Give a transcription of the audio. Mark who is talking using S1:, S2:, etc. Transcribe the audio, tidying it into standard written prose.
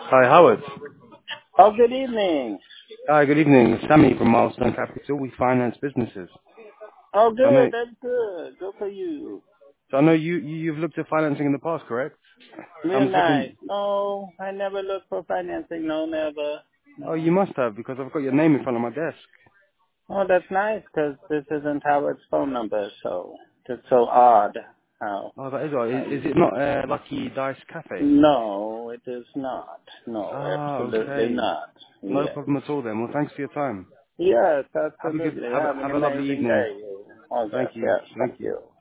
S1: Hi, Howard.
S2: Oh, good evening.
S1: Hi, good evening. It's Sammy from Milestone Capital. We finance businesses.
S2: Oh,
S1: I know,
S2: good. That's good. Good for you.
S1: so I know you've looked at financing in the past, correct?
S2: Real
S1: I'm
S2: nice.
S1: talking.
S2: No, I never look for financing. No, never.
S1: Oh,
S2: No.
S1: you must have because I've got your name in front of my desk.
S2: Oh, that's nice because this isn't Howard's phone number, so it's so odd. How?
S1: Oh, that is odd.
S2: how
S1: Is it not Lucky Dice Cafe?
S2: no, it is not. No,
S1: Ah,
S2: absolutely
S1: okay.
S2: not.
S1: No
S2: Yes.
S1: problem at all then. Well, thanks for your time.
S2: Yes,
S1: Have a good,
S2: absolutely.
S1: have a,
S2: Have an
S1: have a lovely
S2: amazing
S1: evening.
S2: day. Oh, yes,
S1: Thank you.
S2: yes.
S1: Thank
S2: Thank
S1: you.
S2: you.